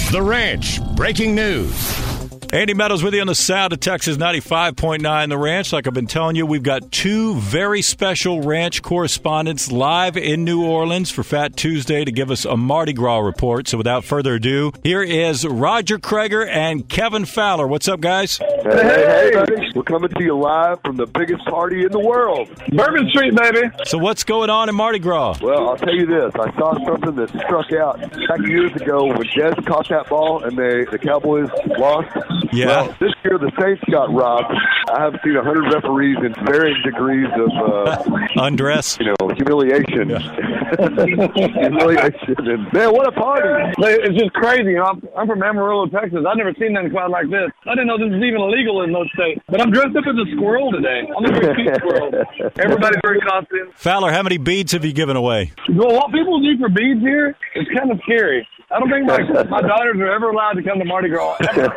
The Ranch Breaking News. Andy Meadows with you on the sound of Texas 95.9 The Ranch. Like I've been telling you, we've got two very special ranch correspondents live in New Orleans for Fat Tuesday to give us a Mardi Gras report. So without further ado, here is Roger Creager and Kevin Fowler. What's up, guys? Hey, buddy. We're coming to you live from the biggest party in the world. Bourbon Street, baby. So what's going on in Mardi Gras? Well, I'll tell you this. I saw something that struck out back years ago when Dez caught that ball and the Cowboys lost. Yeah. Well, this year the Saints got robbed. I have seen 100 referees in varying degrees of undress, humiliation. Humiliation. And, man, what a party! It's just crazy. I'm from Amarillo, Texas. I've never seen nothing quite like this. I didn't know this was even illegal in most states. But I'm dressed up as a squirrel today. I'm a very cute squirrel. Everybody's very costume. Fowler, how many beads have you given away? Well, what people do for beads here is kind of scary. I don't think my daughters are ever allowed to come to Mardi Gras.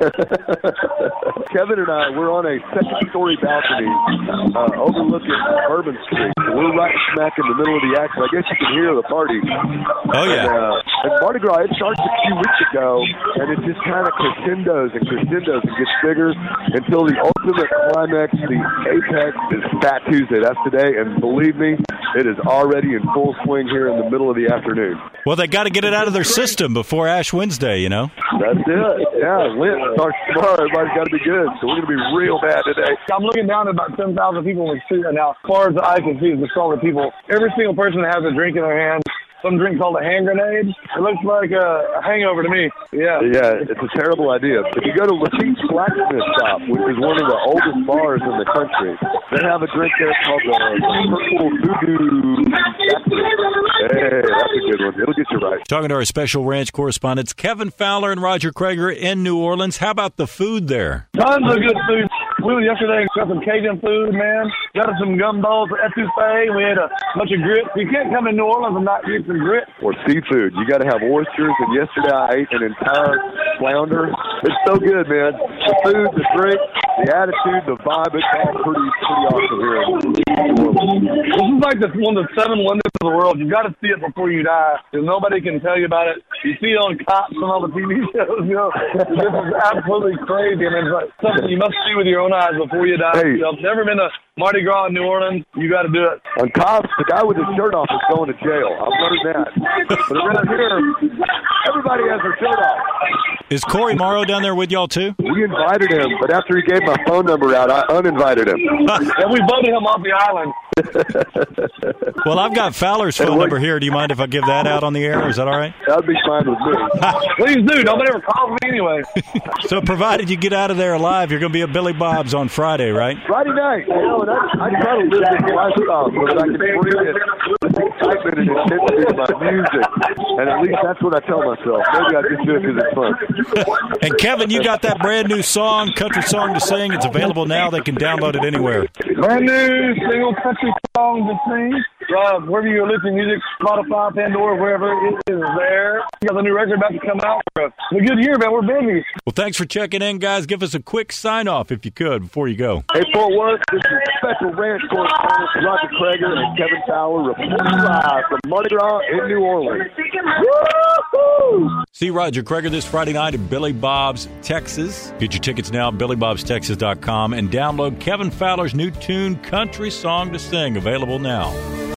Kevin and I, we're on a second-story balcony overlooking Bourbon Street. We're right smack in the middle of the action. I guess you can hear the party. Oh, yeah. And Mardi Gras, it started a few weeks ago, and it just kind of crescendos and gets bigger until the ultimate climax, the apex, is Fat Tuesday. That's today, and believe me, it is already in full swing here in the middle of the afternoon. Well, they got to get it out of their system before Ash Wednesday, you know? That's it. Yeah, Lent starts tomorrow. Everybody's got to be good. So we're going to be real bad today. I'm looking down at about 10,000 people in the street right now. As far as the eye can see is the solid people. Every single person has a drink in their hand. Some drink called a hand grenade. It looks like a hangover to me. Yeah. Yeah, it's a terrible idea. If you go to Lafitte's Blacksmith Shop, which is one of the oldest bars in the country, they have a drink there called the Purple Voodoo. Hey, that's a good one. It'll get you right. Talking to our special ranch correspondents, Kevin Fowler and Roger Creager in New Orleans. How about the food there? Tons of good food. We were yesterday, got some Cajun food, man. Got us some gumballs, etouffee. We had a bunch of grits. You can't come in New Orleans and not eat some grits. Or seafood. You got to have oysters. And yesterday I ate an entire flounder. It's so good, man. The food, the drink, the attitude, the vibe. It's all pretty awesome here in New Orleans. This is like one of the 7 wonders of the world. You've got to see it before you die. Because nobody can tell you about it. You see it on Cops and all the TV shows. This is absolutely crazy. I mean, it's like something you must see with your own eyes before you die. Hey. If you've never been to Mardi Gras in New Orleans, you got to do it. On Cops, the guy with his shirt off is going to jail. I've learned that. But around here, everybody has their shirt off. Is Corey Morrow down there with y'all too? We invited him, but after he gave my phone number out, I uninvited him. And we voted him off the island. Well, I've got Fowler's phone number here. Do you mind if I give that out on the air? Is that all right? That would be fine with me. Please do. Nobody ever calls me anyway. So provided you get out of there alive, you're going to be at Billy Bob's on Friday, right? Friday night. And I try to live this lifestyle so that I can bring it excitement and intensity to my music. And at least that's what I tell myself. Maybe I just do it because it's fun. And Kevin, you got that brand new song, Country Song to Sing. It's available now. They can download it anywhere. Brand new single country song to sing. Wherever you're listening to music, Spotify, Pandora, wherever it is there. You got the new record about to come out. It's a good year, man. We're busy. Well, thanks for checking in, guys. Give us a quick sign-off, if you could, before you go. Hey, Fort Worth, this is special ranch correspondent Roger Creager and Kevin Fowler reporting live from Mardi Gras in New Orleans. Woo-hoo! See Roger Creager this Friday night at Billy Bob's, Texas. Get your tickets now at BillyBobsTexas.com and download Kevin Fowler's new tune, Country Song to Sing, available now.